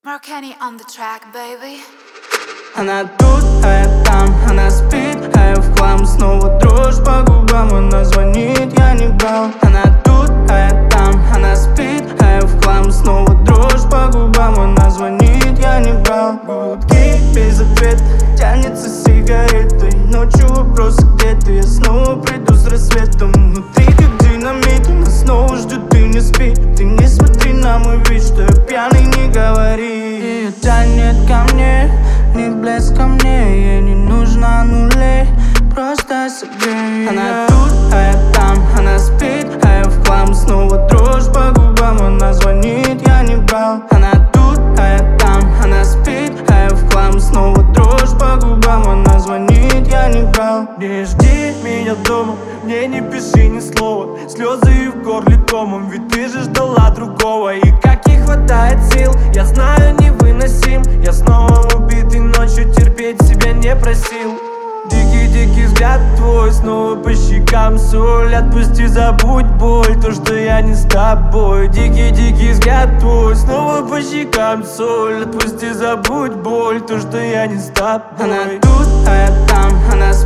Marcani on the track, baby. Она тут, а я там, она спит, а я в хлам. Снова дрожь по губам, она звонит, я не брал. Она тут, а я там, она спит, а я в хлам. Снова дрожь по губам, она звонит, я не брал. Гудки без ответа, тянется сигаретой. Ночью вопрос, где ты, я снова приду с рассветом. Внутри как динамит, она снова ждет, ты не спи. Ты не смотри на мой вид, что я пьяный, не говори. Ее тянет ко мне, не блеск ко мне, ей не нужно нулей, просто согрей. Она тут, а я там, она спит, а я в хлам. Снова дрожь по губам, она звонит, я не брал. Она тут, а я там, она спит, а я в хлам. Снова дрожь по губам, она звонит, я не брал. Не жди меня дома, мне не пиши ни слова. Слезы и в горле комом, ведь ты же ждала другого. И как не хватает сил, я знаю, невыносим. Я снова убитый, ночью терпеть себя не просил. Дикий взгляд твой, снова по щекам соль. Отпусти, забудь боль, то, что я не с тобой. Дикий взгляд твой, снова по щекам соль. Отпусти, забудь боль, то, что я не с тобой. Она тут, а я там, она спит.